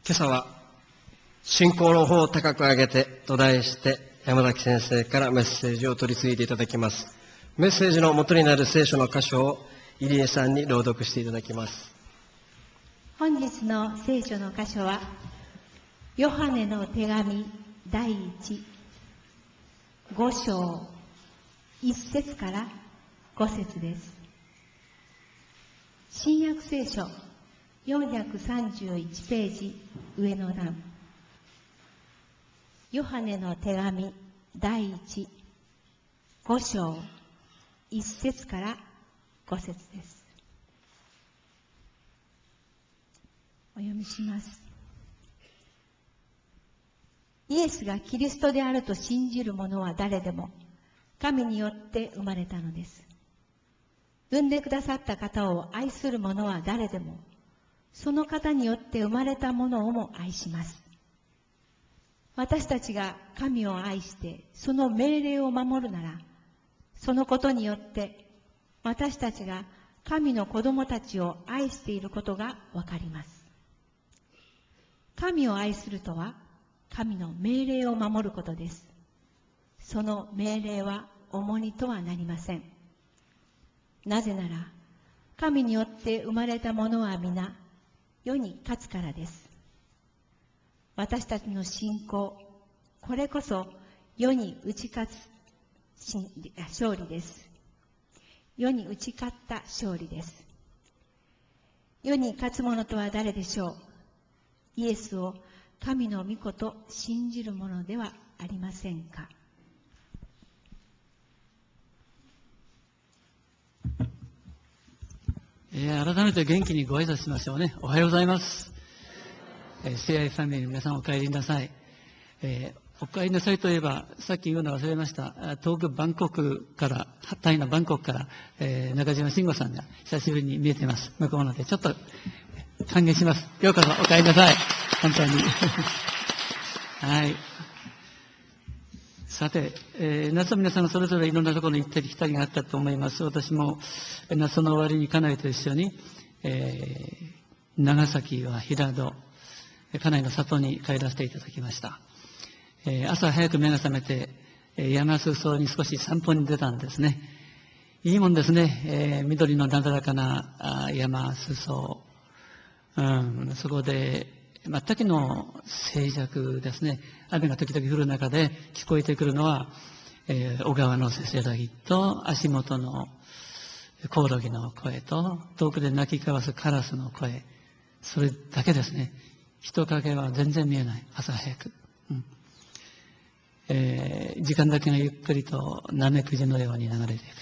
今朝は信仰の方を高く上げてと題して山崎先生からメッセージを取り次いでいただきます。メッセージの元になる聖書の箇所を入江さんに朗読していただきます。 本日の聖書の箇所はヨハネの手紙第5章1節から5節です。新約聖書431ページ上の段、ヨハネの手紙第5章1節から5節です。お読みします。イエスがキリストであると信じる者は誰でも神によって生まれたのです。産んでくださった方を愛する者は誰でもその方によって生まれたものをも愛します。私たちが神を愛してその命令を守るなら、そのことによって私たちが神の子供たちを愛していることがわかります。神を愛するとは神の命令を守ることです。その命令は重荷とはなりません。なぜなら神によって生まれたものは皆世に勝つからです。私たちの信仰、これこそ世に打ち勝つ勝利です。世に打ち勝った勝利です。世に勝つ者とは誰でしょう。イエスを神の御子と信じる者ではありませんか。 改めて元気にご挨拶しましょうね。おはようございます。聖愛ファミリーの皆さんお帰りなさい。お帰りなさいといえば、さっき言うの忘れました。遠くバンコクから、タイのバンコクから、中島慎吾さんが久しぶりに見えています。向こうので、ちょっと歓迎します。ようこそお帰りなさい。本当に。はい。さて、夏の皆さんそれぞれいろんなところに行ったり来たりがあったと思います。私も夏の終わりに家内と一緒に、長崎は平戸、家内の里に帰らせていただきました。朝早く目が覚めて、山裾に少し散歩に出たんですね。いいもんですね。緑のなだらかな山裾、そこで全くの静寂ですね。雨が時々降る中で聞こえてくるのは、小川のせせらぎと足元のコオロギの声と遠くで鳴き交わすカラスの声、それだけですね。人影は全然見えない。朝早く、時間だけがゆっくりとナメクジのように流れていく。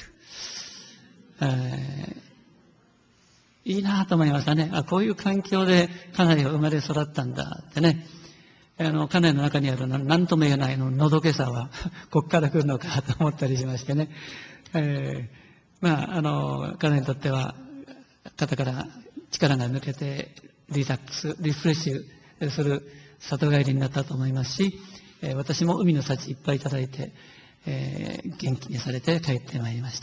いいなと思いましたね。こういう環境で家内が生まれ育ったんだってね。家内の中にある何とも言えないのどけさはここから来るのかと思ったりしましてね。家内にとっては肩から力が抜けてリフレッシュする里帰りになったと思いますし、私も海の幸いっぱいいただいて、元気にされて帰ってまいりました。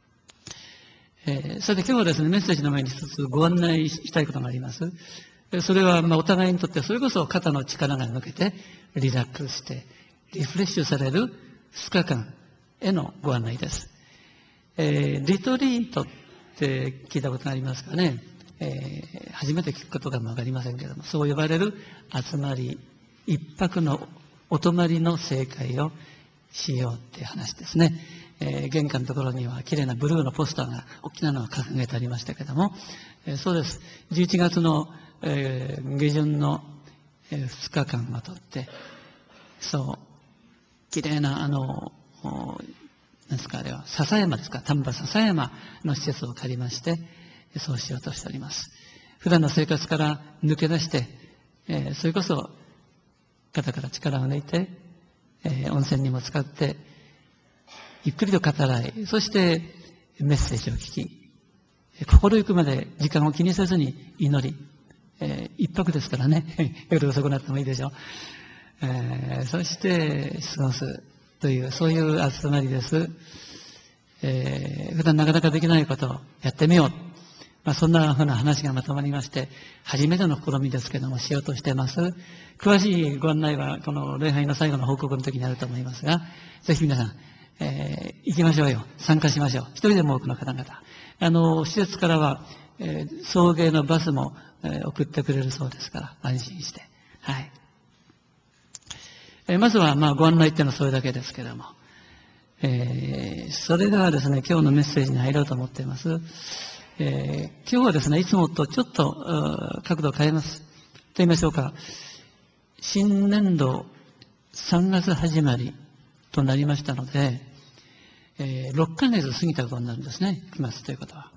さて今日はですね、メッセージの前に一つご案内したいことがあります。それはお互いにとってそれこそ肩の力が抜けてリラックスしてリフレッシュされる2日間へのご案内です。リトリートって聞いたことがありますかね。初めて聞くことかもわかりませんけれども、そう呼ばれる集まり、一泊のお泊まりの正解をしようっていう話ですね。玄関のところには綺麗なブルーのポスターが大きなのが掲げてありましたけれども、そうです。11月の、下旬の、2日間をとって、綺麗な何ですか、あれは笹山ですか、丹波笹山の施設を借りましてそうしようとしております。普段の生活から抜け出して、それこそ肩から力を抜いて、温泉にも使ってゆっくりと語らい、そしてメッセージを聞き、心ゆくまで時間を気にせずに祈り、一泊ですからね夜遅くなってもいいでしょう。そして過ごすという、そういう集まりです。普段なかなかできないことをやってみよう。 そんなふうな話がまとまりまして、初めての試みですけども、しようとしています。詳しいご案内は、この礼拝の最後の報告の時にあると思いますが、ぜひ皆さん、行きましょうよ。参加しましょう。一人でも多くの方々。施設からは、送迎のバスも、送ってくれるそうですから、安心して。はい。まずは、ご案内っていうのはそれだけですけれども。それではですね、今日のメッセージに入ろうと思っています。今日はですね、いつもとちょっと角度を変えます。と言いましょうか。新年度3月始まりとなりましたので、6ヶ月過ぎたことになるんですね。来ますということは。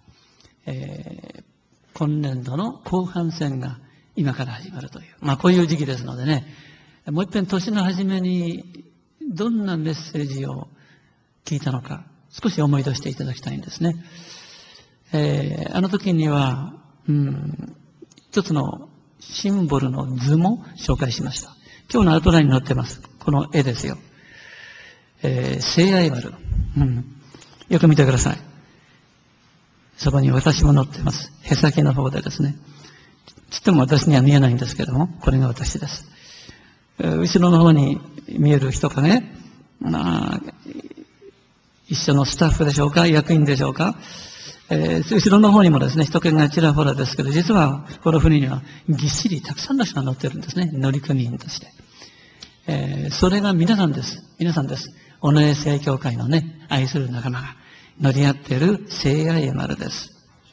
今年度の後半戦が今から始まるという。こういう時期ですのでね、もう一遍年の初めにどんなメッセージを聞いたのか、少し思い出していただきたいんですね。あの時には、一つのシンボルの図も紹介しました。今日のアウトラインに載ってます。この絵ですよ。聖愛丸。よく見てください。そこに私も載ってます。へさきの方でですね。ちっとも私には見えないんですけども、これが私です。後ろの方に見える人影、一緒のスタッフでしょうか、役員でしょうか。後ろの方にもですね、人気がちらほらですけど、実はこの船にはぎっしりたくさんの人が乗ってるんですね、乗組員として。それが皆さんです。皆さんです。尾上聖教会のね、愛する仲間が乗り合っている聖愛丸です。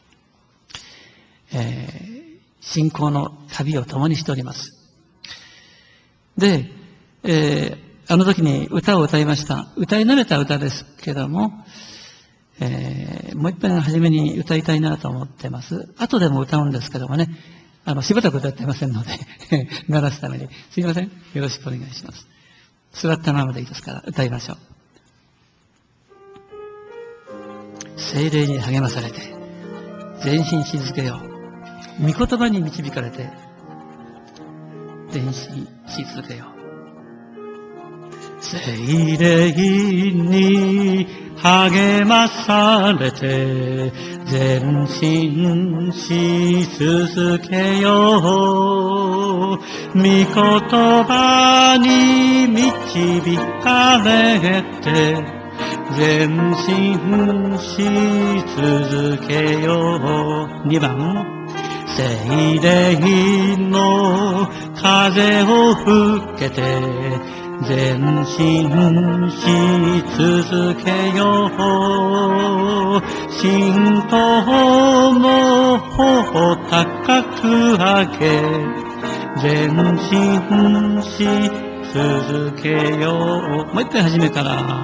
信仰の旅を共にしております。で、あの時に歌を歌いました。歌い慣れた歌ですけども、もう一遍初めに歌いたいなと思ってます。後でも歌うんですけどもね、しばらく歌ってませんので、鳴らすために。すいません。よろしくお願いします。座ったままでいいですから、歌いましょう。聖霊に励まされて、前進し続けよう。御言葉に導かれて、前進し続けよう。聖霊に励まされて前進し続けよう。御言葉に導かれて前進し続けよう。2番、聖霊の風を吹けて前進し続けよう。信仰の穂を高く上げ前進し続けよう。もう一回初めから。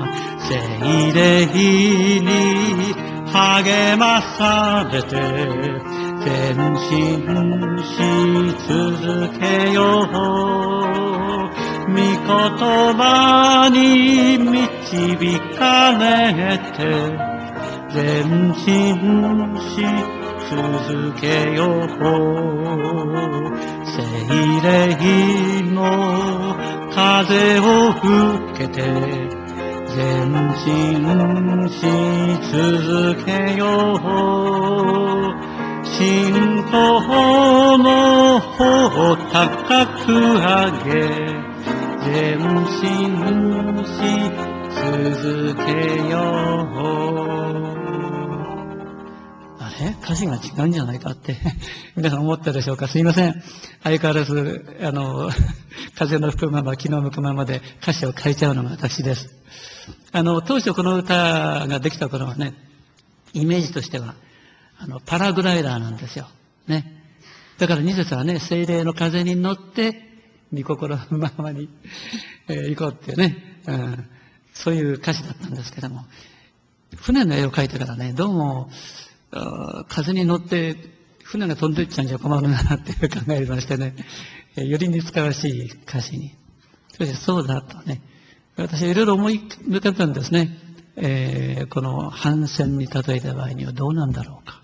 聖霊に励まされて前進し続けよう。御言葉に導かれて前進し続けよう。聖霊の風を受けて前進し続けよう。信仰の穂を高く上げ前進し続けよう。あれ、歌詞が違うんじゃないかって皆さん思ったでしょうか。すいません。相変わらず風の吹くまま気の向くままで歌詞を変えちゃうのが私です。当初この歌ができた頃はね、イメージとしてはパラグライダーなんですよね。だから2節はね、聖霊の風に乗って御心のままに、行こうっていうね、そういう歌詞だったんですけども、船の絵を描いてからね、どうも風に乗って船が飛んでいっちゃうんじゃ困るなって考えましてね、より似つかわしい歌詞に。そしてそうだとね、私はいろいろ思い向かったんですね。この帆船に例えた場合にはどうなんだろうか。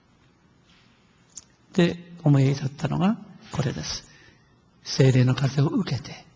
で、思い至ったのがこれです。聖霊の風を受けて、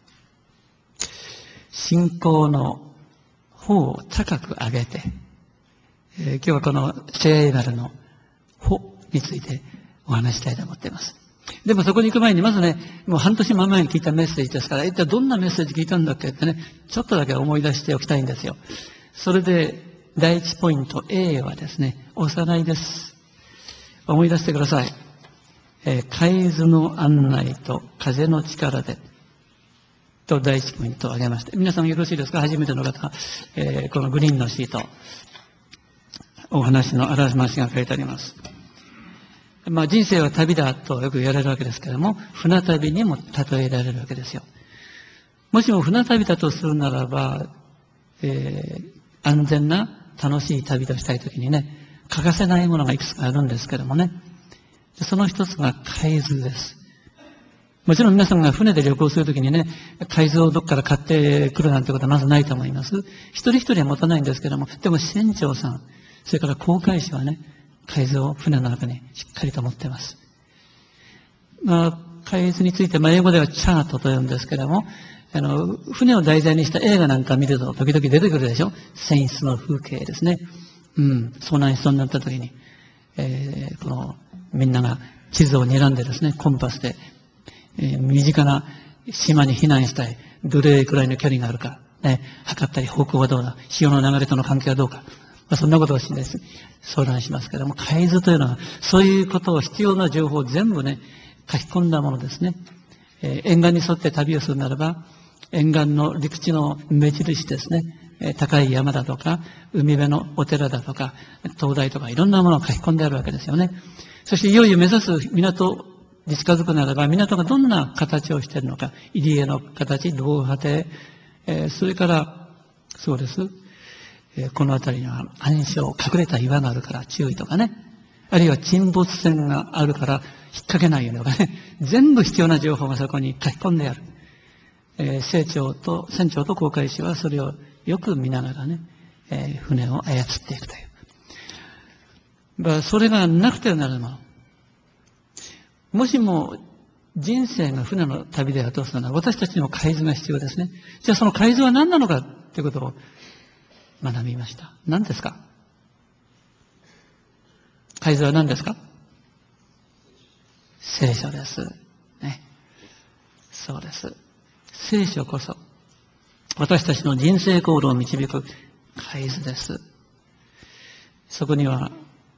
信仰の穂を高く上げて、今日はこの聖霊丸の穂についてお話したいと思っています。でもそこに行く前にまずね、もう半年前に聞いたメッセージですから、一体どんなメッセージ聞いたんだっけってね、ちょっとだけ思い出しておきたいんですよ。それで、第一ポイント A はですね、おさらいです。思い出してください。海図の案内と風の力で、と第一ポイントを挙げました。皆さんよろしいですか？初めての方、このグリーンのシート、お話のあらましが書いてあります。人生は旅だとよく言われるわけですけれども、船旅にも例えられるわけですよ。もしも船旅だとするならば、安全な楽しい旅としたいときにね、欠かせないものがいくつかあるんですけどもね、その一つが海図です。もちろん皆さんが船で旅行するときにね、海図をどっから買ってくるなんてことはまずないと思います。一人一人は持たないんですけども、でも船長さん、それから航海士はね、海図を船の中にしっかりと持っています。海図について、英語ではチャートと言うんですけども、船を題材にした映画なんか見ると時々出てくるでしょ。船室の風景ですね。遭難しそうになった時に、みんなが地図を睨んでですね、コンパスで、身近な島に避難したい、どれくらいの距離があるか、ね、測ったり方向はどうだ、潮の流れとの関係はどうか、そんなことをしてです、相談しますけれども、海図というのは、そういうことを必要な情報を全部ね、書き込んだものですね。沿岸に沿って旅をするならば、沿岸の陸地の目印ですね。高い山だとか、海辺のお寺だとか、灯台とか、いろんなものを書き込んであるわけですよね。そしていよいよ目指す港に近づくならば、港がどんな形をしているのか、入り江の形、防波堤、それから、そうです。この辺りには暗礁、隠れた岩があるから注意とかね。あるいは沈没船があるから引っ掛けないようにとかね。全部必要な情報がそこに書き込んである。船長と航海士はそれをよく見ながらね、船を操っていくという。それがなくてはならないもの。もしも人生が船の旅であるとするなら私たちにも海図が必要ですね。じゃあその海図は何なのかということを学びました。何ですか？海図は何ですか？聖書です。ね。そうです。聖書こそ私たちの人生航路を導く海図です。そこには、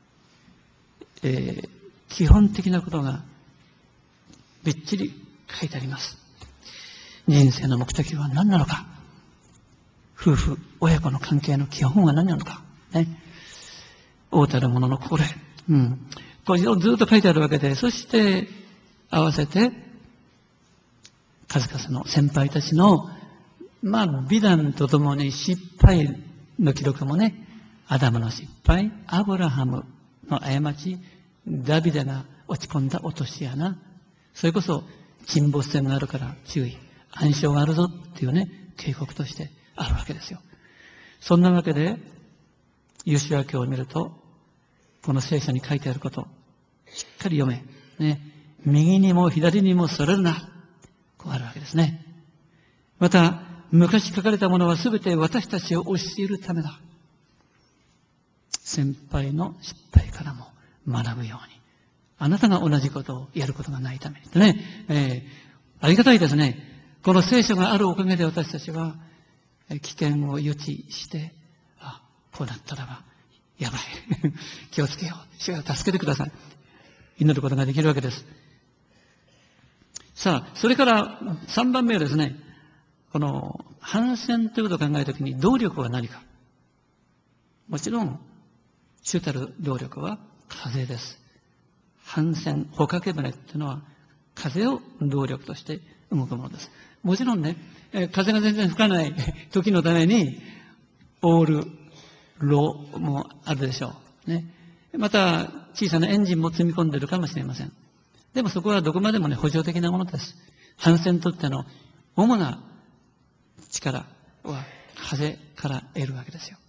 基本的なことがびっちり書いてあります。人生の目的は何なのか、夫婦、親子の関係の基本は何なのか、ね。王たる者の心得。これをずっと書いてあるわけで、そして合わせて、数々の先輩たちの、美談とともに失敗の記録もね、アダムの失敗、アブラハムの過ち、ダビデが落ち込んだ落とし穴、それこそ沈没船があるから注意、暗礁があるぞっていうね、警告としてあるわけですよ。そんなわけで、ヨシュア記を見ると、この聖書に書いてあること、しっかり読め。ね。右にも左にもそれるな。こうあるわけですね。また、昔書かれたものはすべて私たちを教えるためだ。先輩の失敗からも学ぶように。あなたが同じことをやることがないために。ね。ありがたいですね。この聖書があるおかげで私たちは、危険を予知して、こうなったらば、やばい。気をつけよう。主が助けてください。祈ることができるわけです。さあ、それから3番目はですね、この反戦ということを考えたときに動力は何か。もちろん、主たる動力は風です。反戦、帆掛け船っていうのは風を動力として動くものです。もちろんね、風が全然吹かない時のために、オール、ローもあるでしょう。ね。また、小さなエンジンも積み込んでいるかもしれません。でもそこはどこまでもね、補助的なものです。帆船にとっての主な力は風から得るわけですよ。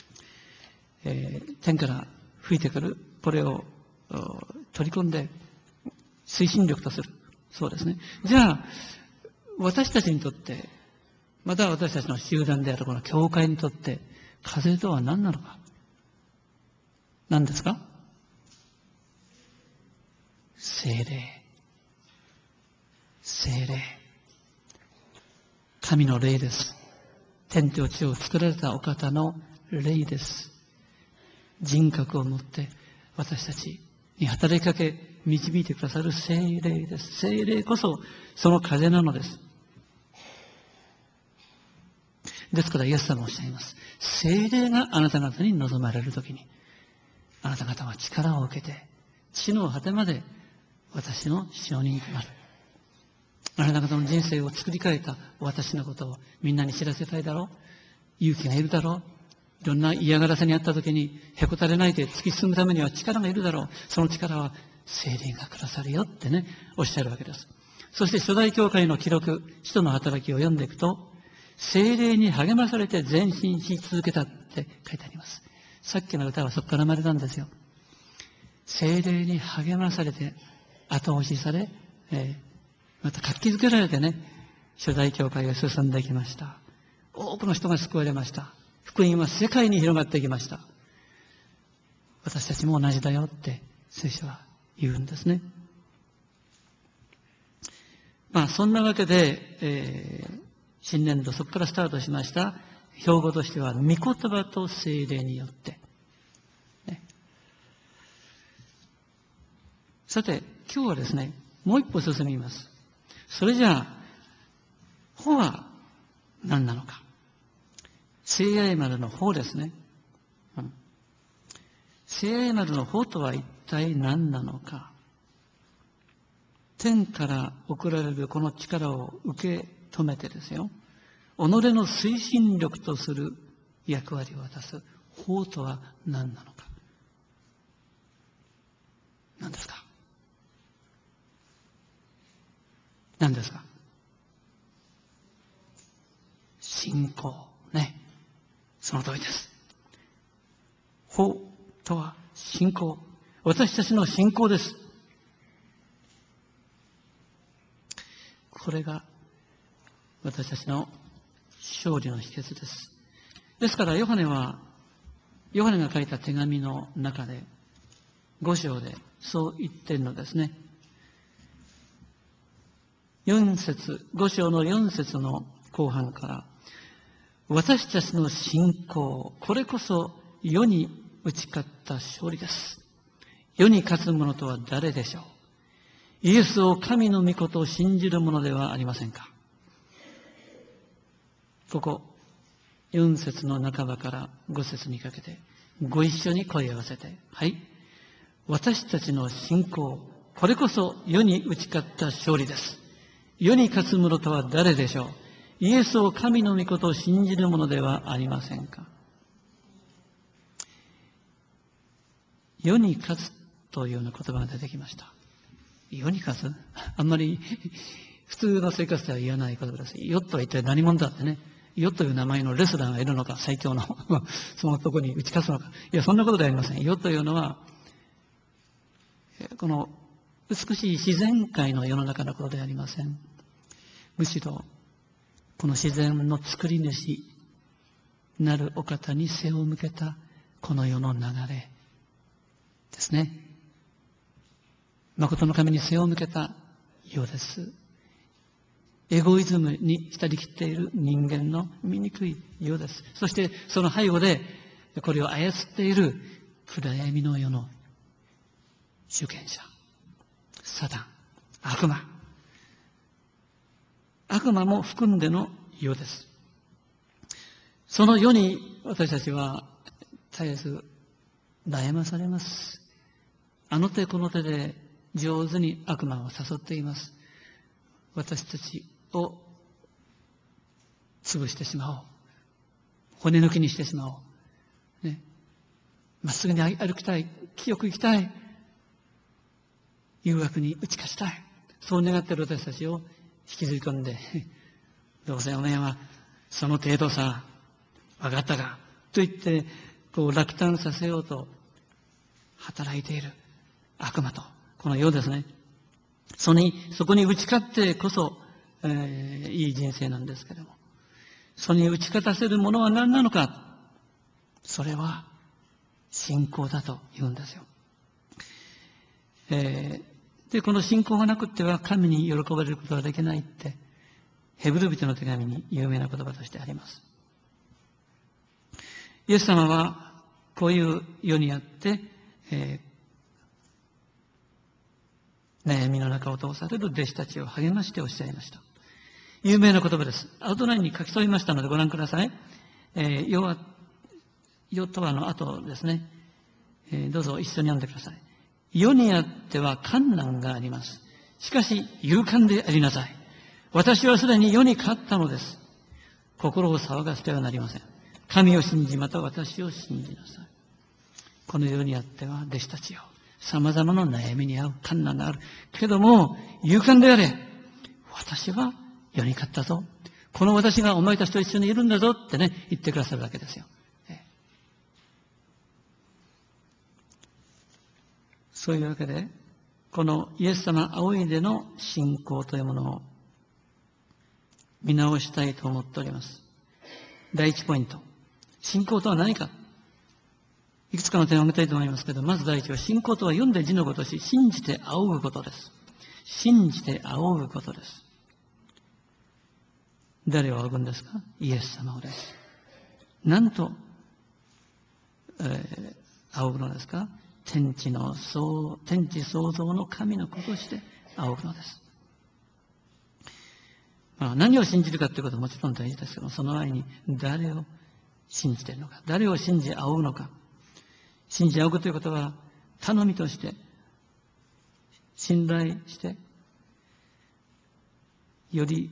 天から吹いてくる、これを取り込んで推進力とする。そうですね。じゃあ、私たちにとって、また私たちの集団であるこの教会にとって、風とは何なのか。何ですか？ 聖霊。聖霊。神の霊です。天と地を作られたお方の霊です。人格を持って私たちに働きかけ導いてくださる聖霊です。聖霊こそその風なのです。ですからイエス様おっしゃいます。聖霊があなた方に望まれるときに、あなた方は力を受けて地の果てまで私の証人となる。あなた方の人生を作り変えた私のことをみんなに知らせたいだろう。勇気がいるだろう。いろんな嫌がらせにあったときにへこたれないで突き進むためには力がいるだろう。その力は聖霊がくださるよってね、おっしゃるわけです。そして初代教会の記録、使徒の働きを読んでいくと、聖霊に励まされて前進し続けたって書いてあります。さっきの歌はそこから生まれたんですよ。聖霊に励まされて後押しされ、また活気づけられてね、初代教会が進んできました。多くの人が救われました。福音は世界に広がっていきました。私たちも同じだよって聖書は言うんですね。そんなわけで、新年度そこからスタートしました。標語としては御言葉と聖霊によって、ね。さて今日はですね、もう一歩進みます。それじゃあ法は何なのか。聖愛丸の法ですね。聖愛丸の法とは一体何なのか。天から送られるこの力を受け止めてですよ、己の推進力とする役割を果たす法とは何なのか。何ですか。何ですか。信仰ね。その通りです。法とは信仰。私たちの信仰です。これが私たちの勝利の秘訣です。ですからヨハネが書いた手紙の中で5章でそう言っているのですね。5章の4節の後半から、私たちの信仰、これこそ世に打ち勝った勝利です。世に勝つ者とは誰でしょう。イエスを神の御事を信じる者ではありませんか。ここ4節の半ばから5節にかけてご一緒に声を合わせて、はい。私たちの信仰、これこそ世に打ち勝った勝利です。世に勝つ者とは誰でしょう。イエスを神の御事を信じる者ではありませんか。世に勝つというような言葉が出てきました。世に勝つ、あんまり普通の生活では言わない言葉です。世とは一体何者だってね。世という名前のレスラーがいるのか、最強のそのところに打ち勝つのか。いや、そんなことではありません。世というのはこの美しい自然界の世の中のことではありません。むしろこの自然の作り主なるお方に背を向けたこの世の流れですね。誠の神に背を向けた世です。エゴイズムに浸りきっている人間の醜い世です。そしてその背後でこれを操っている暗闇の世の主権者、サタン、悪魔も含んでの世です。その世に私たちは絶えず悩まされます。あの手この手で上手に悪魔を誘っています。私たちを潰してしまおう。骨抜きにしてしまおう。ね。まっすぐに歩きたい。清く生きたい。誘惑に打ち勝ちたい。そう願っている私たちを引きずり込んで、どうせお前はその程度さ、分かったかと言って落胆させようと働いている悪魔とこの世ですね。そこに打ち勝ってこそ、いい人生なんですけれども、それに打ち勝たせるものは何なのか。それは信仰だと言うんですよ。 で、この信仰がなくっては神に喜ばれることができないって、ヘブル人の手紙に有名な言葉としてあります。イエス様はこういう世にあって、悩みの中を通される弟子たちを励ましておっしゃいました。有名な言葉です。アウトラインに書き添えましたのでご覧ください。ヨとはの後ですね。どうぞ一緒に読んでください。世にあっては困難があります。しかし勇敢でありなさい。私はすでに世に勝ったのです。心を騒がせてはなりません。神を信じ、また私を信じなさい。この世にあっては弟子たちよ、様々な悩みに遭う困難がある。けども、勇敢であれ。私は世に勝ったぞ。この私がお前たちと一緒にいるんだぞってね、言ってくださるわけですよ。そういうわけで、このイエス様仰いでの信仰というものを見直したいと思っております。第一ポイント。信仰とは何か。いくつかの点を挙げたいと思いますけど、まず第一は信仰とは読んで字のごとし、信じて仰ぐことです。信じて仰ぐことです。誰を仰ぐんですか？イエス様をです。なんと、仰ぐのですか？天地創造の神の子として仰ぐのです。何を信じるかということはもちろん大事ですけど、その前に誰を信じているのか、誰を信じ仰ぐのか。信じ仰ぐということは、頼みとして、信頼して、より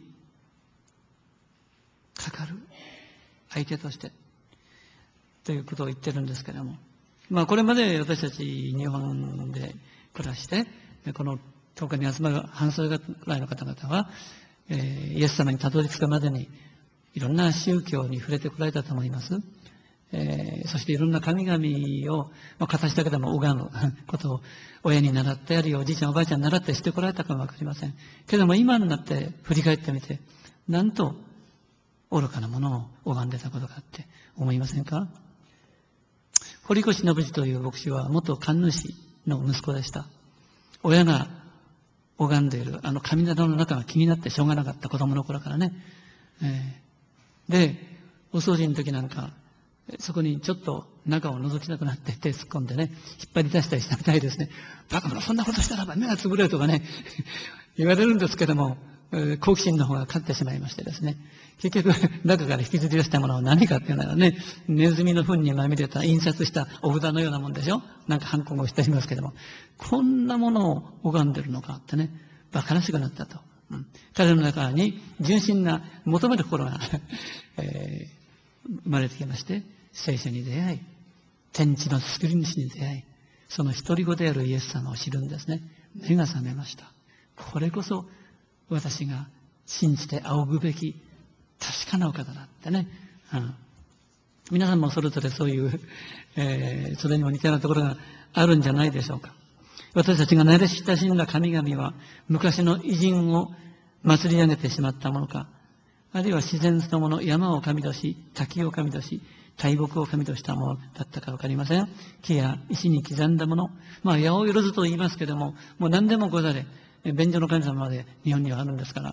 かかる相手として、ということを言ってるんですけれども、これまで私たち日本で暮らして、この10日に集まる半数ぐらいの方々は、イエス様にたどり着くまでに、いろんな宗教に触れてこられたと思います。そしていろんな神々を、形だけでも拝むことを親に習ってあるいはおじいちゃんおばあちゃんに習ってしてこられたかもわかりません。けども今になって振り返ってみて、なんと愚かなものを拝んでたことかって思いませんか？堀越信次という牧師は元神主の息子でした。親が拝んでいる神棚の中が気になってしょうがなかった、子供の頃からね。で、お掃除の時なんか、そこにちょっと中を覗きたくなって手突っ込んでね、引っ張り出したりしたみたいですね。バカ者、そんなことしたらば目がつぶれるとかね、言われるんですけども、好奇心の方が勝ってしまいましてですね。結局、中から引きずり出したものは何かっていうのはね、ネズミの糞にまみれた印刷したお札のようなもんでしょ？なんかハンコをしてありますけども、こんなものを拝んでるのかってね、馬鹿らしくなったと。彼の中に純真な求める心が、生まれてきまして、聖書に出会い、天地の作り主に出会い、その独り子であるイエス様を知るんですね。目が覚めました。これこそ私が信じて仰ぐべき確かなお方だってね。皆さんもそれぞれそういう、それにも似たようなところがあるんじゃないでしょうか。私たちが慣れ親しんだ神々は昔の偉人を祭り上げてしまったものか、あるいは自然そのもの、山を神とし、滝を神とし、大木を神としたものだったかわかりません。木や石に刻んだもの、八百万と言いますけれども、もう何でもござれ、便所の神様まで日本にはあるんですから、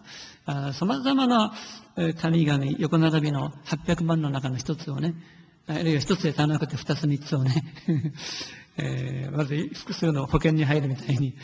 様々な神々、横並びの800万の中の一つをね、あるいは一つで足らなくて二つ三つをね、まず複数の保険に入るみたいに、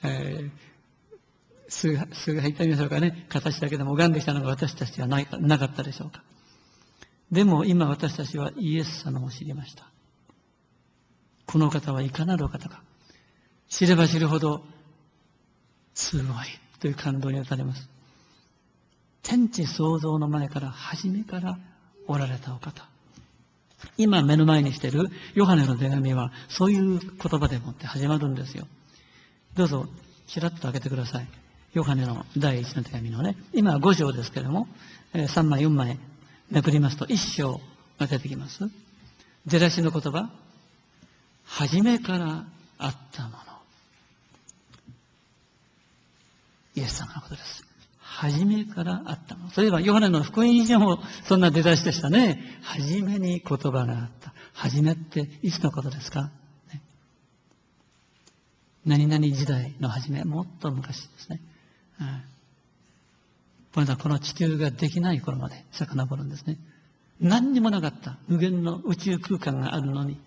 数が入ったんでしょうかね。形だけでも拝んできたのが私たちはなかったでしょうか。でも今私たちはイエス様を知りました。この方はいかなるお方か。知れば知るほどすごいという感動に打たれます。天地創造の前から初めからおられたお方。今目の前にしているヨハネの手紙はそういう言葉でもって始まるんですよ。どうぞちらっと開けてください。ヨハネの第一の手紙のね、今は5章ですけれども、3枚4枚めくりますと1章が出てきます。出だしの言葉、初めからあったもの。イエス様のことです。初めからあったもの。そういえばヨハネの福音書もそんな出だしでしたね。初めに言葉があった。初めっていつのことですか？ね、 何々時代の初め、もっと昔ですね。まだこの地球ができない頃まで遡るんですね。何にもなかった無限の宇宙空間があるのに、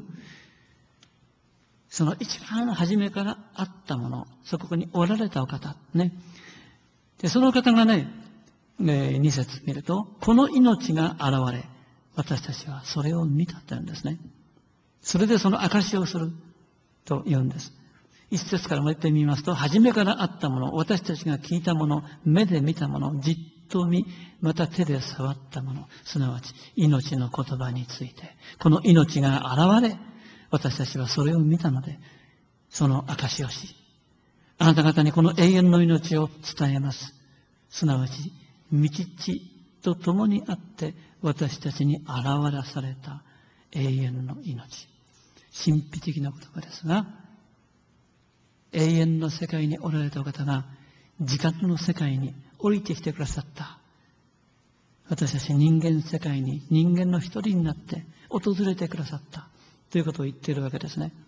その一番初めからあったもの、そこにおられたお方、ね。で、その方がね、2節見ると、この命が現れ、私たちはそれを見たと言うんですね。それでその証しをすると言うんです。一節からもう一回見ますと、初めからあったもの、私たちが聞いたもの、目で見たもの、じっと見、また手で触ったもの、すなわち命の言葉について、この命が現れ、私たちはそれを見たので、その証しをし、あなた方にこの永遠の命を伝えます。すなわち、御父と共にあって私たちに現らされた永遠の命。神秘的な言葉ですが、永遠の世界におられたお方が時間の世界に降りてきてくださった。私たち人間世界に人間の一人になって訪れてくださったということを言っているわけですね。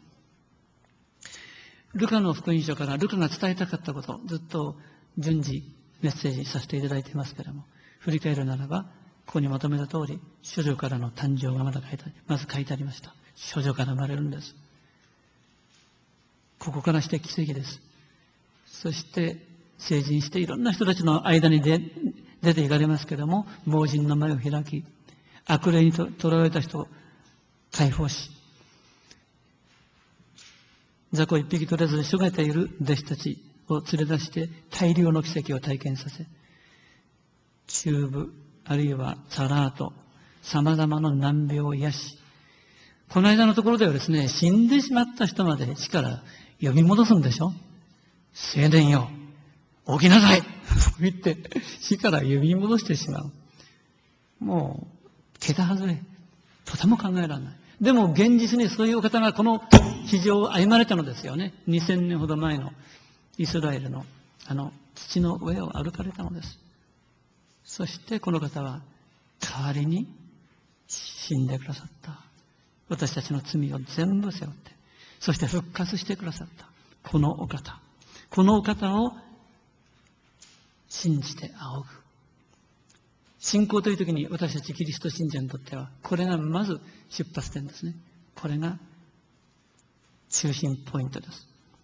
ルカの福音書からルカが伝えたかったことをずっと順次メッセージさせていただいていますけれども、振り返るならば、ここにまとめた通り、処女からの誕生がまず書いてありました。処女から生まれるんです。ここからして奇跡です。そして成人していろんな人たちの間に出ていかれますけれども、盲人の目を開き、悪霊にとらわれた人を解放し、雑魚一匹取れずしょげている弟子たちを連れ出して大量の奇跡を体験させ、中部あるいはサラート、様々な難病を癒し、この間のところではですね、死んでしまった人まで死から呼び戻すんでしょ。青年よ、起きなさい言って死から呼び戻してしまう。もう桁外れ、とても考えられない。でも現実にそういう方がこの地上を歩まれたのですよね。2000年ほど前のイスラエルの土の上を歩かれたのです。そしてこの方は代わりに死んでくださった。私たちの罪を全部背負って、そして復活してくださった。このお方を信じて仰ぐ。信仰という時に私たちキリスト信者にとっては、これがまず出発点ですね。これが中心ポイントです。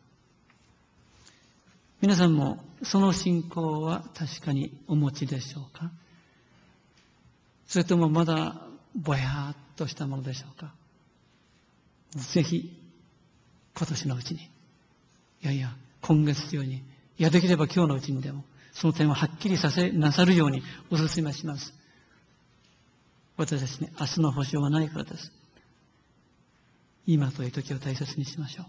皆さんもその信仰は確かにお持ちでしょうか？それともまだぼやっとしたものでしょうか？ぜひ今年のうちに、今月中に、できれば今日のうちにでもその点をはっきりさせなさるようにお勧めします。私たちに明日の保証はないからです。今という時を大切にしましょう。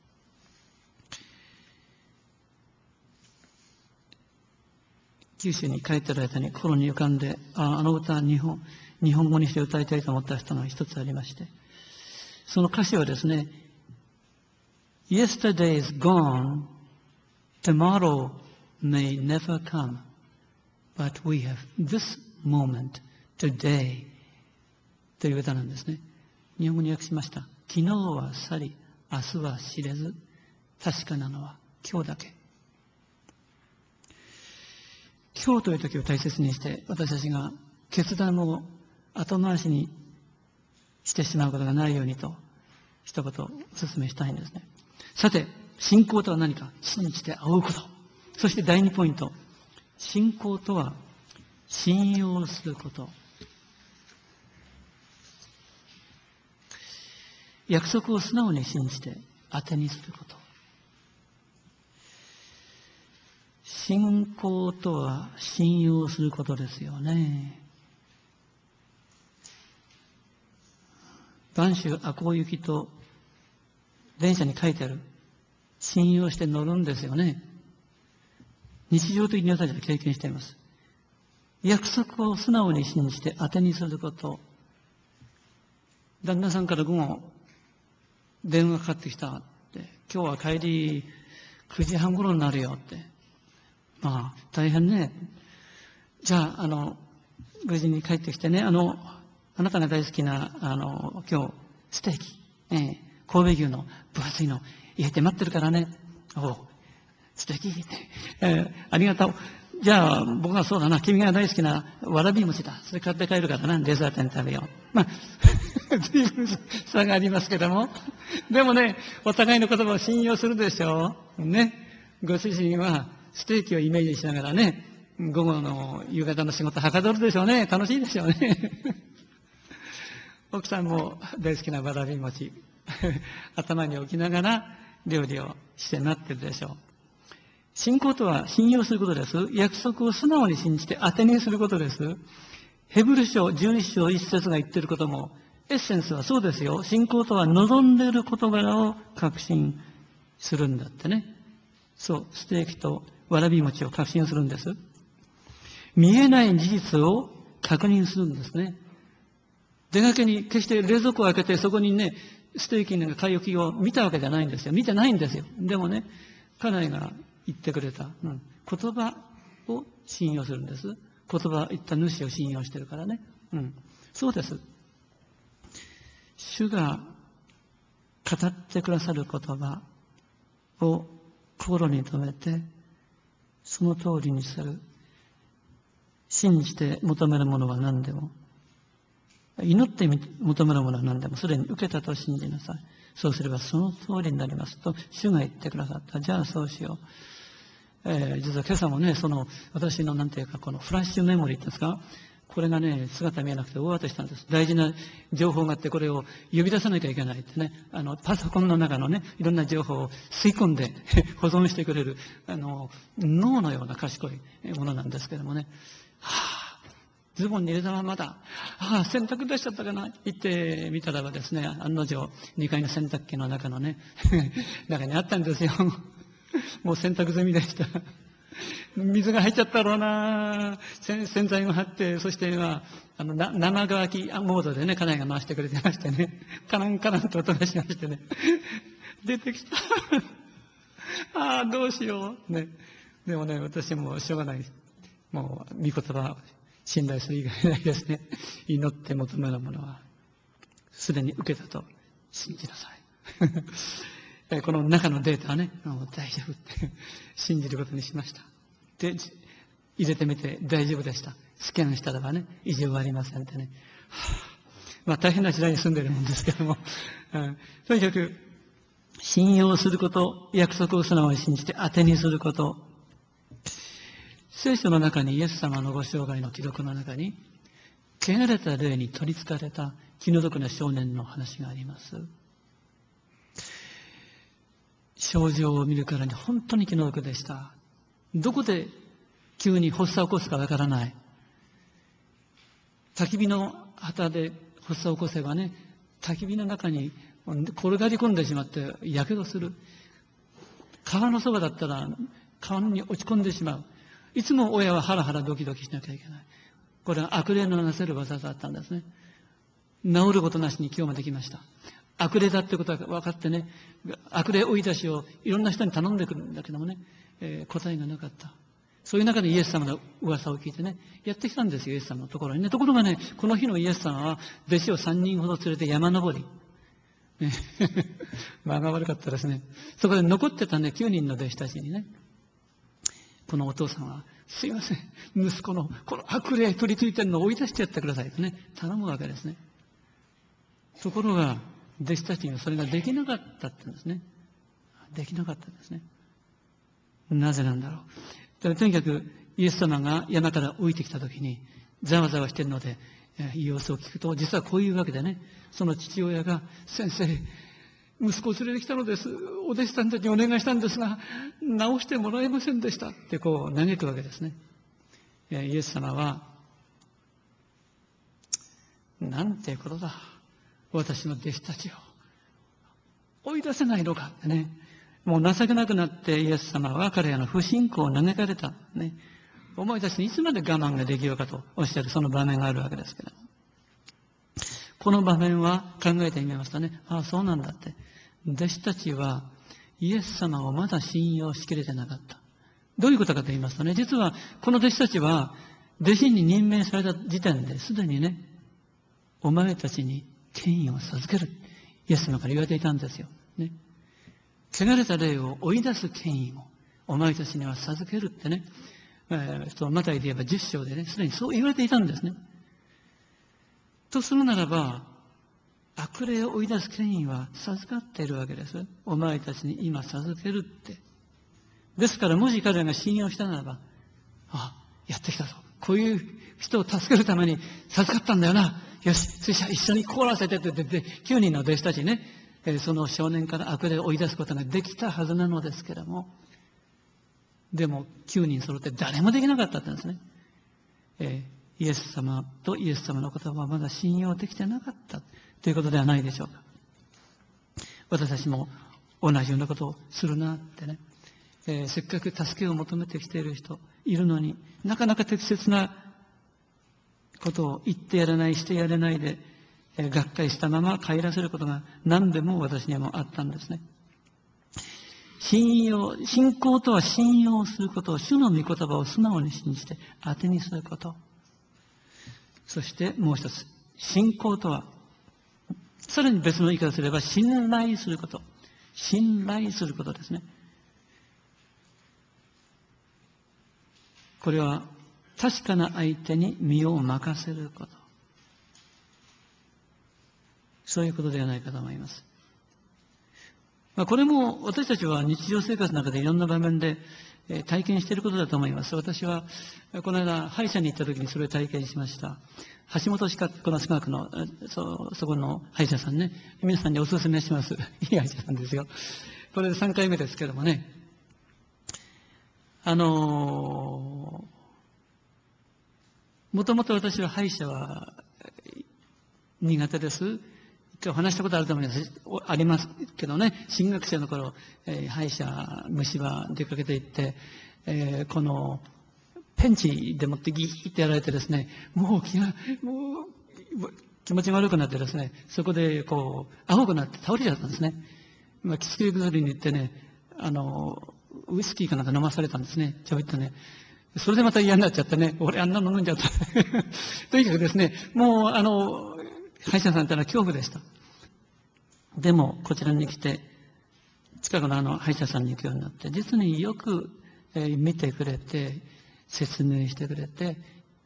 九州に帰っている間に心に浮かんで、あの歌は日本語にして歌いたいと思った人が一つありまして、その歌詞はですね、Yesterday is gone, tomorrow may never come, but we have this moment, today という歌なんですね。日本語に訳しました。昨日は去り、明日は知れず、確かなのは今日だけ。今日という時を大切にして、私たちが決断を後回しにしてしまうことがないようにと、一言お勧めしたいんですね。さて、信仰とは何か？信じて仰ぐこと。そして第2ポイント。信仰とは信用すること。約束を素直に信じて当てにすること。信仰とは信用することですよね。播州赤穂行きと電車に書いてある。信用して乗るんですよね。日常的に私たちは経験しています。約束を素直に信じて当てにすること。旦那さんから午後電話かかってきたって、今日は帰り9時半頃になるよって。大変ね。じゃあ、無事に帰ってきてね、あなたが大好きな、今日、ステーキ、神戸牛の分厚いの家で待ってるからね。おう、素敵って、ありがとう。じゃあ、僕はそうだな、君が大好きなわらび餅だ。それ買って帰るからな、デザートに食べよう。まあ、随分差がありますけども。でもね、お互いの言葉を信用するでしょう。ね。ご主人はステーキをイメージしながらね、午後の夕方の仕事はかどるでしょうね。楽しいでしょうね。奥さんも大好きなわらび餅、頭に置きながら料理をして待ってるでしょう。信仰とは信用することです。約束を素直に信じて当てにすることです。ヘブル書11章1節が言っていることも、エッセンスはそうですよ。信仰とは望んでいる事柄を確信するんだってね。そう、ステーキとわらび餅を確信するんです。見えない事実を確認するんですね。出がけに決して冷蔵庫を開けてそこにね、ステーキの買い置きを見たわけじゃないんですよ。見てないんですよ。でもね、家内が言ってくれた、言葉を信用するんです。言葉言った主を信用してるからね。そうです。主が語ってくださる言葉を心に留めて、その通りにする。信じて求めるものは何でも。祈って求めるものは何でも、すでに受けたと信じなさい。そうすればその通りになりますと、主が言ってくださった。じゃあそうしよう。実は今朝もね、私のなんていうか、このフラッシュメモリーっていうんですか、これがね、姿見えなくて大当てしたんです。大事な情報があって、これを呼び出さなきゃいけないってね、パソコンの中のね、いろんな情報を吸い込んで保存してくれる、脳のような賢いものなんですけどもね、ズボンに入れたままだ。洗濯出しちゃったかな。行ってみたらばですね、案の定、2階の洗濯機の中のね、中にあったんですよ。もう洗濯済みでした。水が入っちゃったろうな。洗剤を貼って、そして今、生乾きモードでね、家内が回してくれてましてね、カランカランと音がしましてね、出てきた。どうしよう。ね。でもね、私もしょうがない。もう、御言葉、信頼する以外ないですね。祈って求めるものは、すでに受けたと信じなさい。この中のデータはね、もう大丈夫って信じることにしました。で、入れてみて大丈夫でした。スキャンしたらばね、異常はありませんってね。大変な時代に住んでいるもんですけども、とにかく、信用すること、約束を素直に信じて当てにすること、聖書の中にイエス様のご生涯の記録の中に、汚れた霊に取り憑かれた気の毒な少年の話があります。症状を見るからに本当に気の毒でした。どこで急に発作を起こすかわからない。焚き火の旗で発作を起こせばね、焚き火の中に転がり込んでしまってやけどする。川のそばだったら川に落ち込んでしまう。いつも親はハラハラドキドキしなきゃいけない。これは悪霊のなせる技だったんですね。治ることなしに今日まで来ました。悪霊だってことは分かってね、悪霊追い出しをいろんな人に頼んでくるんだけどもね、答えがなかった。そういう中でイエス様の噂を聞いてね、やってきたんですよ、イエス様のところにね。ところがね、この日のイエス様は弟子を3人ほど連れて山登り。間が悪かったですね。そこで残ってたね、9人の弟子たちにね、このお父さんは、すいません、息子のこの悪霊取り付いてるのを追い出してやってくださいとね、頼むわけですね。ところが、弟子たちにはそれができなかったって言うんですね。できなかったんですね。なぜなんだろう。とにかく、イエス様が山から降りてきたときに、ざわざわしているので、様子を聞くと、実はこういうわけでね、その父親が、先生、息子を連れてきたのです。お弟子さんたちにお願いしたんですが、治してもらえませんでしたってこう嘆くわけですね。イエス様は、なんてことだ。私の弟子たちを追い出せないのかってね。もう情けなくなってイエス様は彼らの不信仰を嘆かれた。ね。お前たちにいつまで我慢ができようかとおっしゃるその場面があるわけですけど。この場面は考えてみますとね、そうなんだって。弟子たちはイエス様をまだ信用しきれてなかった。どういうことかと言いますとね、実はこの弟子たちは弟子に任命された時点ですでにね、お前たちに権威を授ける。イエス様から言われていたんですよ。ね。 汚れた霊を追い出す権威をお前たちには授けるってね、マタイで言えば10章でね、すでにそう言われていたんですね。とするならば、悪霊を追い出す権威は授かっているわけです。お前たちに今授けるって。ですから、もし彼らが信用したならば、やってきたぞ。こういう人を助けるために授かったんだよな。よし、そしたら一緒に凍らせてって言って、9人の弟子たちね、その少年から悪霊を追い出すことができたはずなのですけれども、でも9人揃って誰もできなかったって言うんですね。イエス様とイエス様の言葉はまだ信用できてなかったということではないでしょうか。私たちも同じようなことをするなってね、せっかく助けを求めてきている人いるのに、なかなか適切なことを言ってやれない、してやれないで、がっかりしたまま帰らせることが何でも私にはもうあったんですね。信仰とは信用すること、主の御言葉を素直に信じて当てにすること。そしてもう一つ、信仰とは、さらに別の言い方すれば信頼すること。信頼することですね。これは確かな相手に身を任せること。そういうことではないかと思います。これも私たちは日常生活の中でいろんな場面で体験していることだと思います。私はこの間歯医者に行った時にそれを体験しました。橋本歯科の近くのそこの歯医者さんね、皆さんにお勧めします。いい歯医者さんですよ。これで3回目ですけどもね、もともと私は歯医者は苦手です。今日話したことあると思います。ありますけどね、新学生の頃、歯医者、虫歯出かけて行って、このペンチでもってギーってやられてですね、もう気持ちが悪くなってですね、そこでこう、アホくなって倒れちゃったんですね。キツ薬に行ってね、ウイスキーかなんか飲まされたんですね。ちょいっとね。それでまた嫌になっちゃってね、俺あんなの飲んじゃった。とにかくですね、もう歯医者さんってのは恐怖でした。でも、こちらに来て、近くの歯医者さんに行くようになって、実によく、見てくれて、説明してくれて、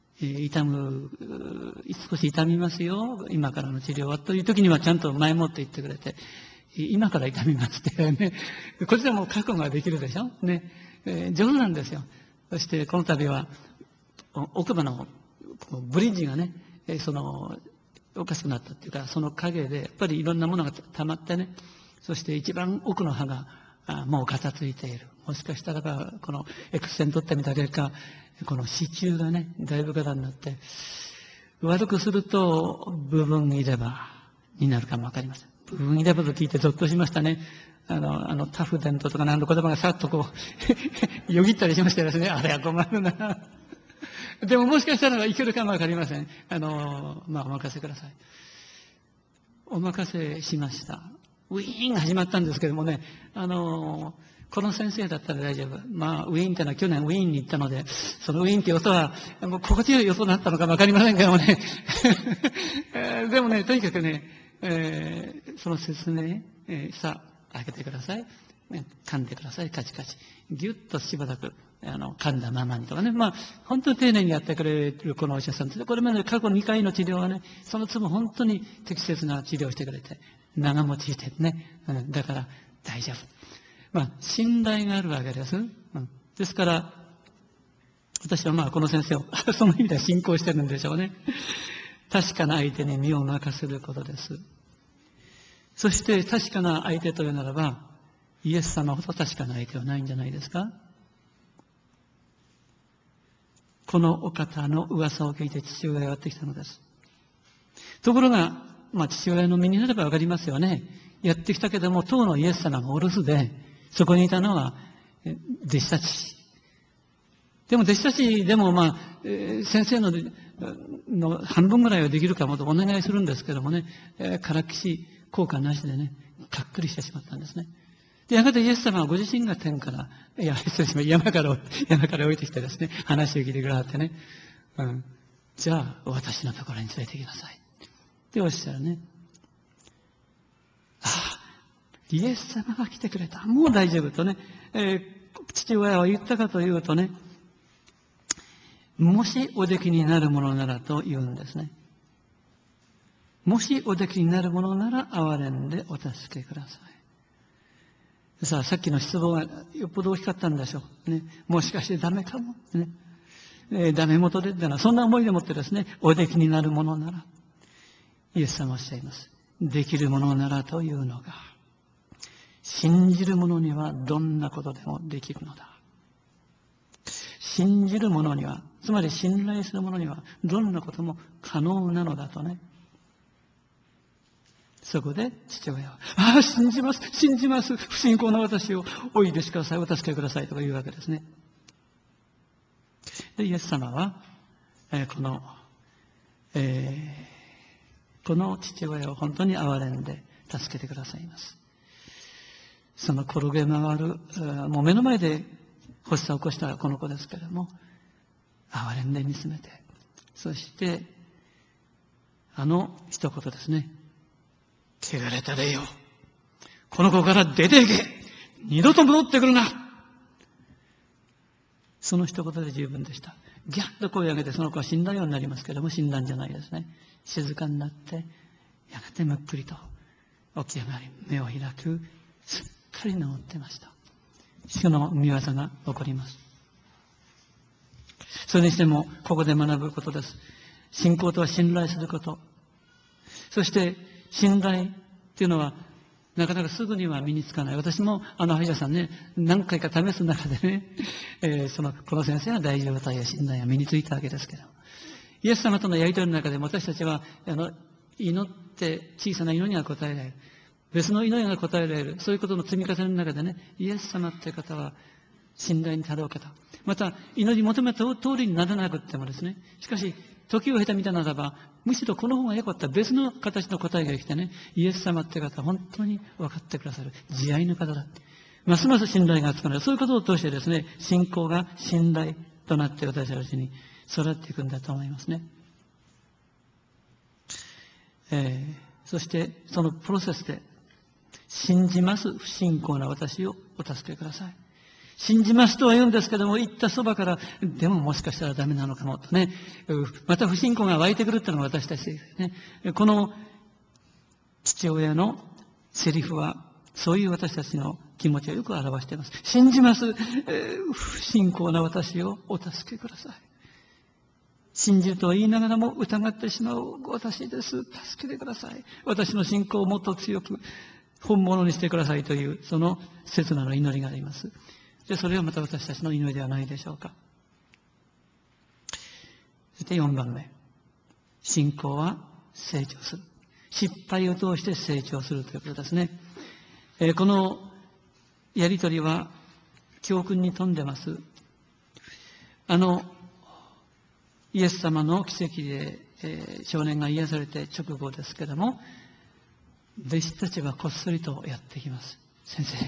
少し痛みますよ、今からの治療は、という時にはちゃんと前もって言ってくれて、今から痛みますってね、こちらも覚悟ができるでしょね、上手なんですよ。そしてこの度は、奥歯のブリッジがね、おかしくなったっていうか、その陰でやっぱりいろんなものが溜まってね、そして一番奥の歯がもうガタついている。もしかしたらばこのX線取ってみた結果、この支柱がねだいぶガタになって、悪くすると部分入れ歯になるかもわかりません。部分入れ歯と聞いてゾッとしましたね。タフデントとか何の言葉がさっとこうよぎったりしましたですね。あれは困るな。でももしかしたらいけるかもわかりません。お任せください。お任せしました。ウィーンが始まったんですけどもね、この先生だったら大丈夫。ウィーンってのは去年ウィーンに行ったので、そのウィーンっていう音は、心地よい音だったのかわかりませんけどもね。でもね、とにかくね、その説明、さあ、開けてください。噛んでください。カチカチ。ぎゅっとしばらく、噛んだままにとかね。本当に丁寧にやってくれるこのお医者さんです。これまで過去2回の治療はね、その都度本当に適切な治療をしてくれて、長持ちしてね。だから大丈夫。信頼があるわけです。ですから、私はこの先生をその意味では信仰してるんでしょうね。確かな相手に身を任せることです。そして確かな相手というならば、イエス様ほど確かな相手はないんじゃないですか。このお方の噂を聞いて父親がやってきたのです。ところが、父親の身になればわかりますよね。やってきたけども、当のイエス様がお留守で、そこにいたのは弟子たち。でも弟子たちでも先生の半分ぐらいはできるかもとお願いするんですけどもね、からきし効果なしでね、かっくりしてしまったんですね。で、やがてイエス様はご自身が天から、山から降りてきてですね、話を聞いてくださってね、じゃあ私のところに連れてきなさい。っておっしゃるね。 イエス様が来てくれた。もう大丈夫とね、父親は言ったかというとね、もしおできになるものならと言うんですね。もしおできになるものなら憐れんでお助けください。さあ、さっきの失望がよっぽど大きかったんでしょう。ね、もしかしてダメかも。ね、ダメ元でってのは、そんな思いでもってですね、おできになるものなら、イエス様はおっしゃいます。できるものならというのが、信じる者にはどんなことでもできるのだ。信じる者には、つまり信頼する者には、どんなことも可能なのだとね。そこで父親は、信じます、信じます、不信仰な私をお許しください、お助けくださいとか言うわけですね。で、イエス様は、この父親を本当に憐れんで助けてくださいます。その転げ回る、もう目の前で発作を起こしたこの子ですけれども、憐れんで見つめて、そして、一言ですね。汚れた霊よ。この子から出ていけ。二度と戻ってくるな。その一言で十分でした。ギャッと声を上げてその子は死んだようになりますけれども、死んだんじゃないですね。静かになって、やがてむっくりと起き上がり、目を開く。すっかり治ってました。主の御業が起こります。それにしても、ここで学ぶことです。信仰とは信頼すること。そして、信頼っていうのは、なかなかすぐには身につかない。私も、歯医者さんね、何回か試す中でね、この先生は大丈夫という信頼が身についたわけですけど、イエス様とのやりとりの中でも私たちは、祈って小さな祈りが答えられる。別の祈りが答えられる。そういうことの積み重ねの中でね、イエス様っていう方は信頼に足ろう方。また、祈り求めた通りにならなくってもですね、しかし、時を経てみたならば、むしろこの方が良かった別の形の答えが来てね、イエス様って方は本当に分かってくださる。慈愛の方だ。ますます信頼がつかない。そういうことを通してですね、信仰が信頼となって私たちに育っていくんだと思いますね。そして、そのプロセスで、信じます不信仰な私をお助けください。信じますとは言うんですけども、言ったそばから、でももしかしたらダメなのかもとね、また不信仰が湧いてくるっていうのが私たちですね。この父親のセリフは、そういう私たちの気持ちをよく表しています。信じます、不信仰な私をお助けください。信じると言いながらも疑ってしまう私です。助けてください。私の信仰をもっと強く本物にしてくださいという、その切なる祈りがあります。で、それはまた私たちの祈りではないでしょうか。そして4番目。信仰は成長する。失敗を通して成長するということですね。このやりとりは教訓に富んでます。イエス様の奇跡で、少年が癒されて直後ですけれども、弟子たちはこっそりとやってきます。先生、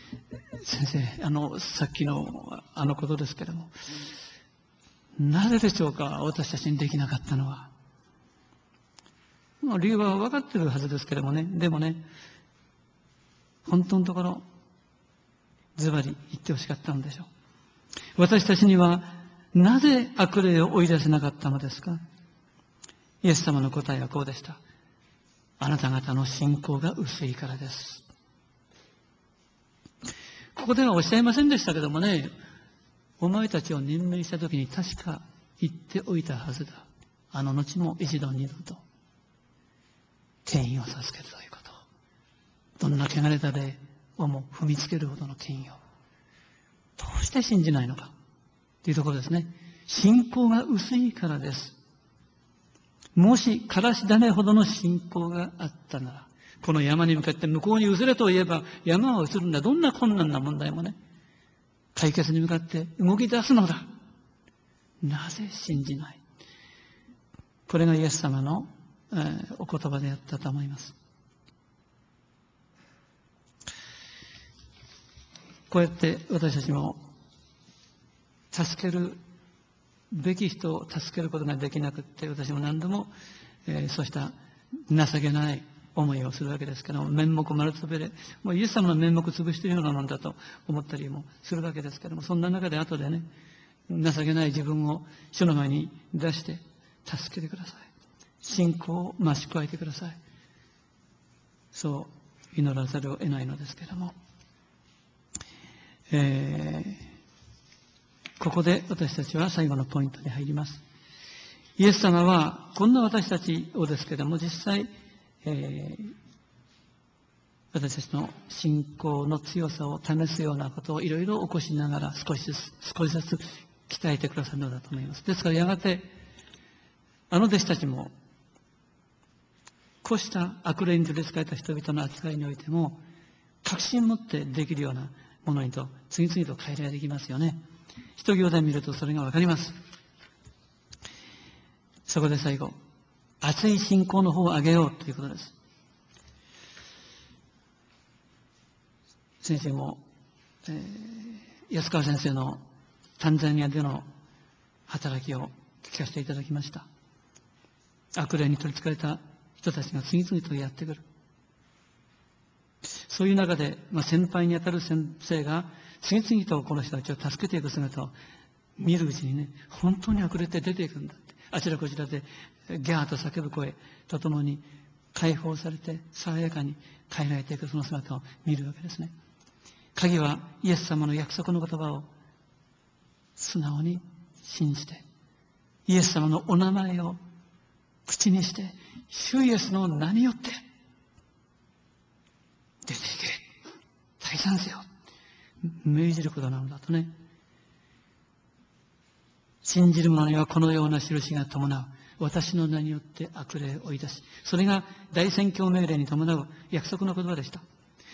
さっきのことですけれども、なぜでしょうか、私たちにできなかったのは。理由は分かってるはずですけれどもね、でもね、本当のところ、ズバリ言ってほしかったのでしょう。私たちには、なぜ悪霊を追い出せなかったのですか？イエス様の答えはこうでした。あなた方の信仰が薄いからです。ここではおっしゃいませんでしたけどもね、お前たちを任命したときに確か言っておいたはずだ。後も一度二度と権威を授けるということ。どんな汚れた霊をも踏みつけるほどの権威を。どうして信じないのかというところですね。信仰が薄いからです。もしからし種ほどの信仰があったなら、この山に向かって向こうに移れと言えば山は移るんだ。どんな困難な問題もね、解決に向かって動き出すのだ。なぜ信じない？これがイエス様の、お言葉であったと思います。こうやって私たちも助けるべき人を助けることができなくって、私も何度も、そうした情けない思いをするわけですけども、面目丸つぶれ、もうイエス様の面目潰しているようなもんだと思ったりもするわけですけども、そんな中で後でね、情けない自分を主の前に出して助けてください。信仰を増し加えてください。そう祈らざるを得ないのですけども、ここで私たちは最後のポイントに入ります。イエス様はこんな私たちをですけども、実際、私たちの信仰の強さを試すようなことをいろいろ起こしながら少しずつ鍛えてくださるのだと思います。ですからやがてあの弟子たちもこうした悪霊に取り憑かれた人々の扱いにおいても確信を持ってできるようなものにと次々と変えられてきますよね。一行で見るとそれがわかります。そこで最後、熱い信仰の方を上げようということです。先生も、安川先生のタンザニアでの働きを聞かせていただきました。悪霊に取り憑かれた人たちが次々とやってくる。そういう中で、先輩にあたる先生が次々とこの人たちを助けていく姿を見るうちにね、本当に悪霊って出ていくんだって、あちらこちらでギャーと叫ぶ声とともに解放されて爽やかに変えられていくその姿を見るわけですね。鍵はイエス様の約束の言葉を素直に信じて、イエス様のお名前を口にして、主イエスの名によって出ていけ、退散せよ、命じることなのだとね。信じる者にはこのような印が伴う。私の名によって悪霊を追い出し、それが大宣教命令に伴う約束の言葉でした。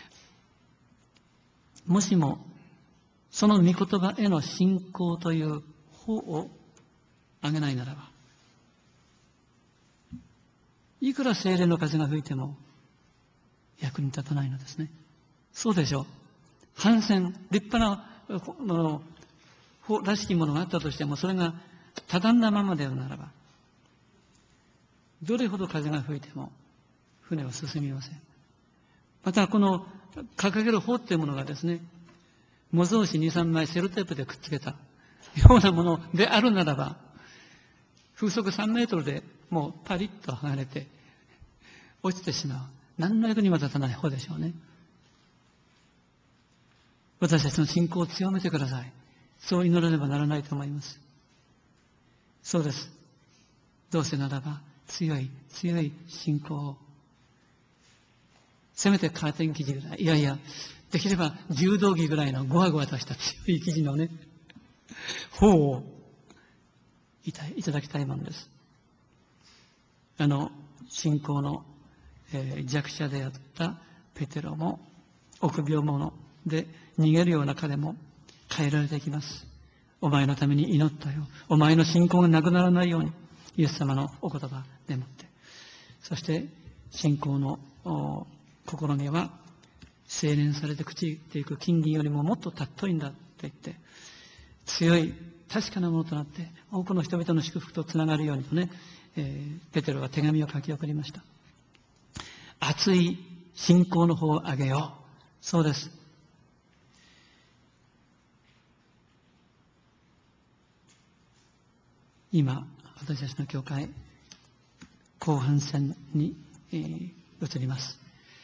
もしもその御言葉への信仰という方を上げないならば、いくら聖霊の風が吹いても役に立たないのですね。そうでしょう。反戦、立派な法らしきものがあったとしても、それが多段なままであるならば、どれほど風が吹いても船は進みません。またこの掲げる法っていうものがですね、模造紙2、3枚セロテープでくっつけたようなものであるならば、風速3メートルでもうパリッと剥がれて落ちてしまう。何の役にも立たない方でしょうね。私たちの信仰を強めてください。そう祈らねばならないと思います。そうです。どうせならば強い信仰を、せめてカーテン生地ぐらい、いやいや、できれば柔道着ぐらいのゴワゴワとした強い生地のね、方をいただきたいものです。信仰の、弱者であったペテロも臆病者で逃げるような彼も変えられていきます。お前のために祈ったよ。お前の信仰がなくならないように、イエス様のお言葉でもって。そして信仰の心には精錬されて朽ちていく金銀よりももっと尊いんだと言って、強い確かなものとなって多くの人々の祝福とつながるようにとね、ペテロは手紙を書き送りました。熱い信仰の方を上げよう。そうです。今私たちの教会後半戦に、移ります。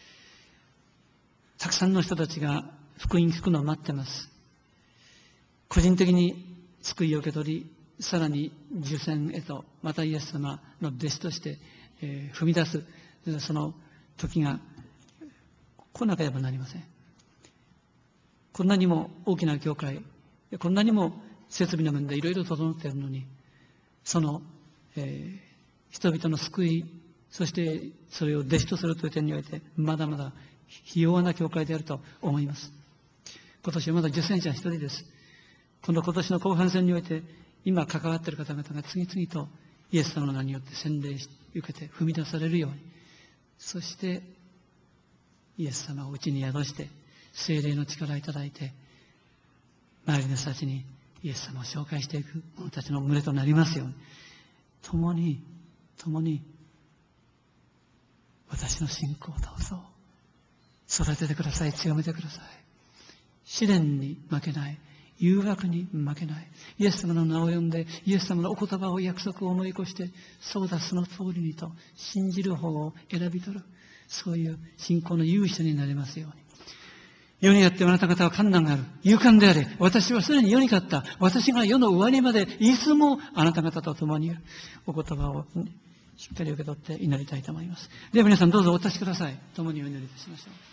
たくさんの人たちが福音聞くのを待ってます。個人的に救いを受け取り、さらに受洗へと、またイエス様の弟子として、踏み出すその時が来なければなりません。こんなにも大きな教会、こんなにも設備の面でいろいろ整っているのに、その、人々の救い、そしてそれを弟子とするという点においてまだまだひ弱な教会であると思います。今年はまだ受洗者一人です。今年の後半戦において今関わっている方々が次々とイエス様の名によって洗礼し受けて踏み出されるように、そしてイエス様をうちに宿して聖霊の力をいただいて、周りの人たちにイエス様を紹介していく者たちの群れとなりますように、共に私の信仰をどうぞ育ててください。強めてください。試練に負けない、誘惑に負けない、イエス様の名を呼んで、イエス様のお言葉を、約束を思い越して、そうだその通りにと信じる方を選び取る、そういう信仰の勇者になれますように。世にあってあなた方は困難がある、勇敢であれ、私はすでに世に勝った、私が世の終わりまでいつもあなた方と共にいる、お言葉をしっかり受け取って祈りたいと思います。では皆さんどうぞお立ちください。共にお祈りいたしましょう。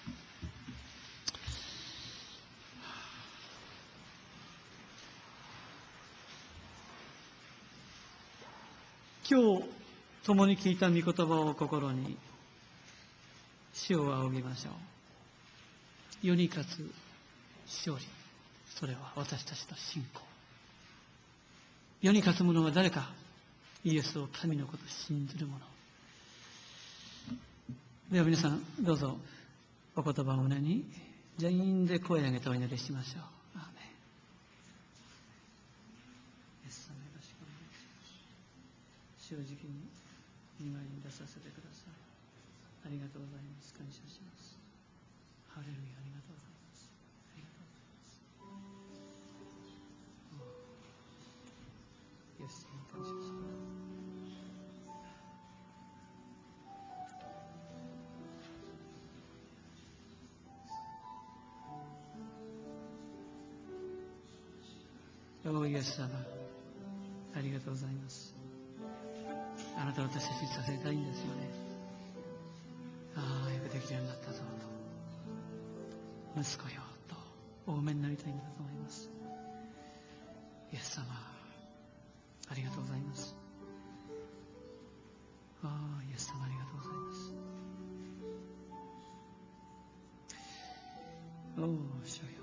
今日共に聞いた御言葉を心に主を仰ぎましょう。世に勝つ勝利、それは私たちの信仰。世に勝つ者は誰か、イエスを神のことを信じる者。では皆さんどうぞお言葉を胸に全員で声を上げてお祈りしましょう。アーメン。イエス様よろしくお願いします。正直に見舞いに出させてください。ありがとうございます。感謝します。ハレルヤ、ありがとうございます。ありがとうございます。イエス様感謝します。イエス様、ありがとうございます。あなたは私たちにさせたいんですよね。ああ、よくできるようになったぞと、息子よとお褒めになりたいんだと思います。イエス様、ありがとうございます。ああ、イエス様、ありがとうございます。おお、主よ、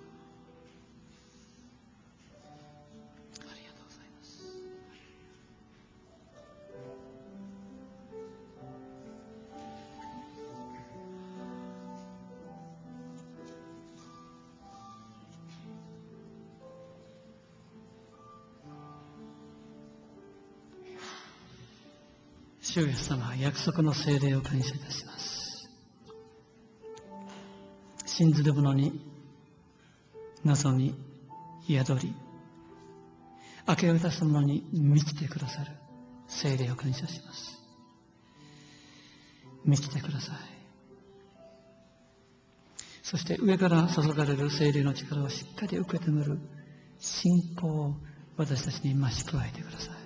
主イエス様、約束の聖霊を感謝いたします。信ずる者に望み宿り、明け渡す者に満ちてくださる聖霊を感謝します。満ちてください。そして上から注がれる聖霊の力をしっかり受け止める信仰を私たちに増し加えてください。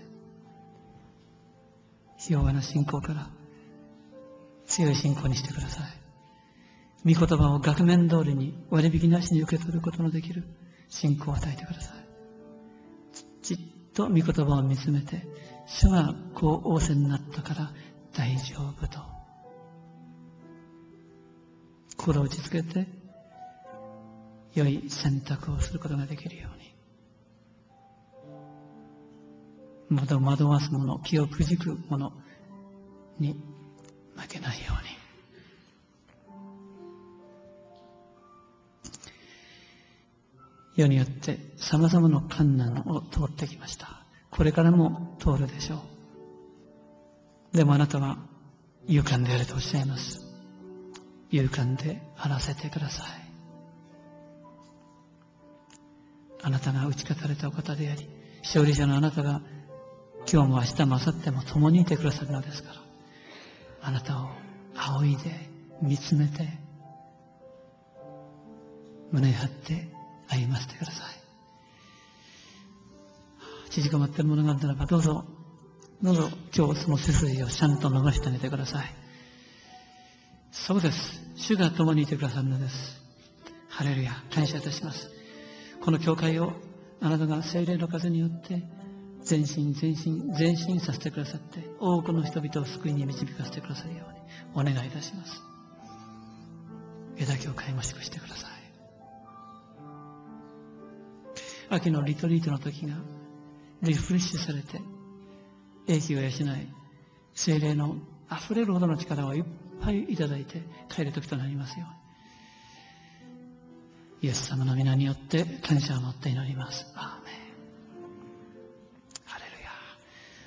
弱な信仰から強い信仰にしてください。御言葉を額面通りに割引なしに受け取ることのできる信仰を与えてください。じっと御言葉を見つめて、主がこう仰せになったから大丈夫と心を落ち着けて良い選択をすることができるように、惑わす者、気をくじく者に負けないように。世によって様々な困難を通ってきました。これからも通るでしょう。でもあなたは勇敢であるとおっしゃいます。勇敢であらせてください。あなたが打ち勝たれたお方であり、勝利者のあなたが今日も明日も明後日も共にいてくださるのですから、あなたを仰いで見つめて胸張って歩ませてください。縮こまっているものがあるならばどうぞ今日その背筋をちゃんと伸ばしてあげてください。そうです。主が共にいてくださるのです。ハレルヤ、感謝いたします。この教会をあなたが聖霊の風によって前進させてくださって、多くの人々を救いに導かせてくださるようにお願いいたします。枝教会も祝してください。秋のリトリートの時がリフレッシュされて、英気を養い、聖霊のあふれるほどの力をいっぱいいただいて帰る時となりますように、イエス様の皆によって感謝を持って祈ります。アーメン。